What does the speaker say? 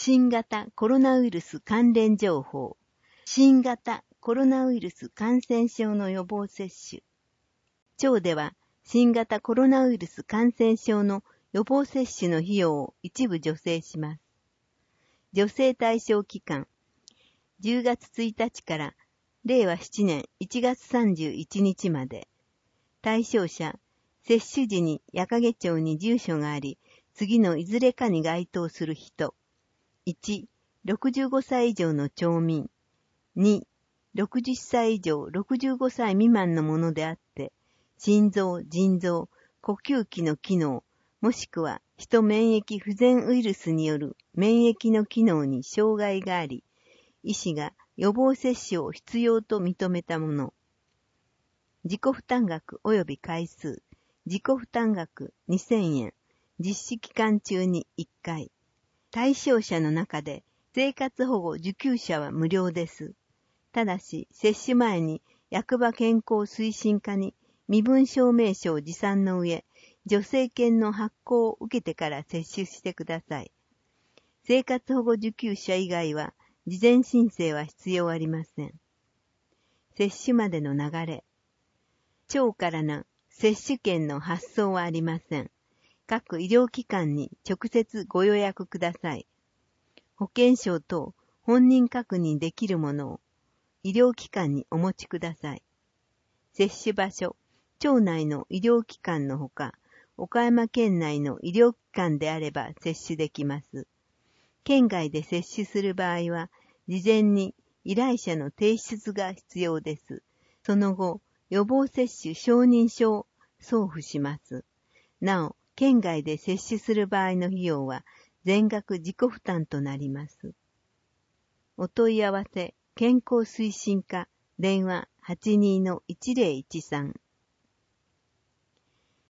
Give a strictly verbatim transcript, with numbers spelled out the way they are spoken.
新型コロナウイルス関連情報。新型コロナウイルス感染症の予防接種。町では新型コロナウイルス感染症の予防接種の費用を一部助成します。助成対象期間、じゅうがつついたちかられいわしちねんいちがつさんじゅういちにちまで。対象者、接種時に矢掛町に住所があり、次のいずれかに該当する人。いち、ろくじゅうごさい以上の町民。に、ろくじゅっさい以上ろくじゅうごさい未満のものであって、心臓、腎臓、呼吸器の機能、もしくは人免疫不全ウイルスによる免疫の機能に障害があり、医師が予防接種を必要と認めたもの。自己負担額及び回数、自己負担額にせんえん、実施期間中にいっかい。対象者の中で生活保護受給者は無料です。ただし、接種前に役場健康推進課に身分証明書を持参の上、助成券の発行を受けてから接種してください。生活保護受給者以外は事前申請は必要ありません。接種までの流れ。町からの接種券の発送はありません。各医療機関に直接ご予約ください。保険証等本人確認できるものを医療機関にお持ちください。接種場所、町内の医療機関のほか、岡山県内の医療機関であれば接種できます。県外で接種する場合は、事前に依頼者の提出が必要です。その後、予防接種承認書を送付します。なお、県外で接種する場合の費用は全額自己負担となります。お問い合わせ、健康推進課、電話 はちにーのいちぜろいちさん